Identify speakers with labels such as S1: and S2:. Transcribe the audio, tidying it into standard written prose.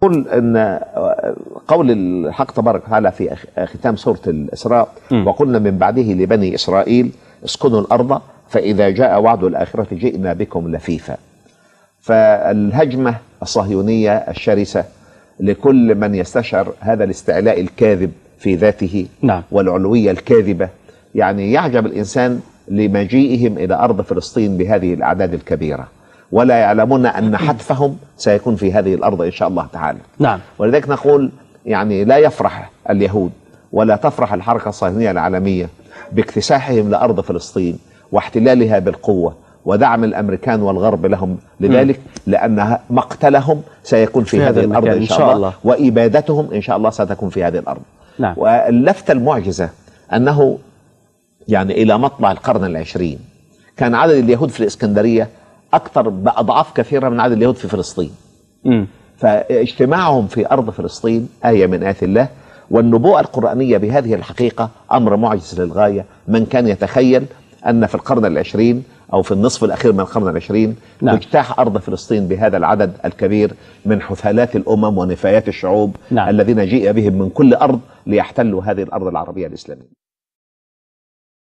S1: قل ان قول الحق تبارك وتعالى في ختام سورة الإسراء: وقلنا من بعده لبني إسرائيل اسكنوا الأرض فإذا جاء وعد الآخرة جئنا بكم لفيفا. فالهجمة الصهيونية الشرسة لكل من يستشعر هذا الاستعلاء الكاذب في ذاته والعلوية الكاذبة، يعني يعجب الإنسان لمجيئهم إلى أرض فلسطين بهذه الأعداد الكبيرة، ولا يعلمون أن حتفهم سيكون في هذه الأرض إن شاء الله تعالى. ولذلك نقول يعني لا يفرح اليهود ولا تفرح الحركة الصهيونية العالمية باكتساحهم لأرض فلسطين واحتلالها بالقوة ودعم الأمريكان والغرب لهم لذلك، لأن مقتلهم سيكون في هذه الأرض إن شاء الله، وإبادتهم إن شاء الله ستكون في هذه الأرض. واللفتة المعجزة أنه يعني إلى مطلع القرن العشرين كان عدد اليهود في الإسكندرية أكثر بأضعاف كثيرة من عدد اليهود في فلسطين. فاجتماعهم في أرض فلسطين آية من آيات الله، والنبوءة القرآنية بهذه الحقيقة أمر معجز للغاية. من كان يتخيل أن في القرن العشرين أو في النصف الأخير من القرن العشرين تجتاح أرض فلسطين بهذا العدد الكبير من حثالات الأمم ونفايات الشعوب الذين جيء بهم من كل أرض ليحتلوا هذه الأرض العربية الإسلامية.